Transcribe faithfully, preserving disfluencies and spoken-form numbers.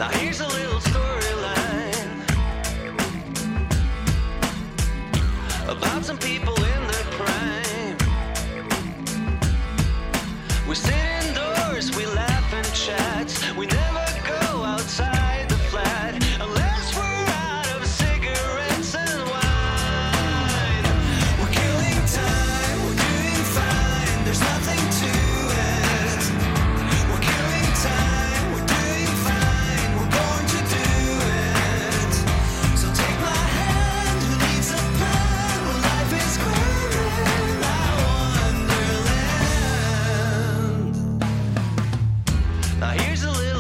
Now here's a little storyline about some people in their prime. We sit indoors, we laugh and chat. We never go outside the flat unless we're out of cigarettes and wine. We're killing time, we're doing fine. There's nothing to it. We're killing time, we're doing fine. We're going to do it. So take my hand, who needs a plan when life is growing our wonderland. Now here's a little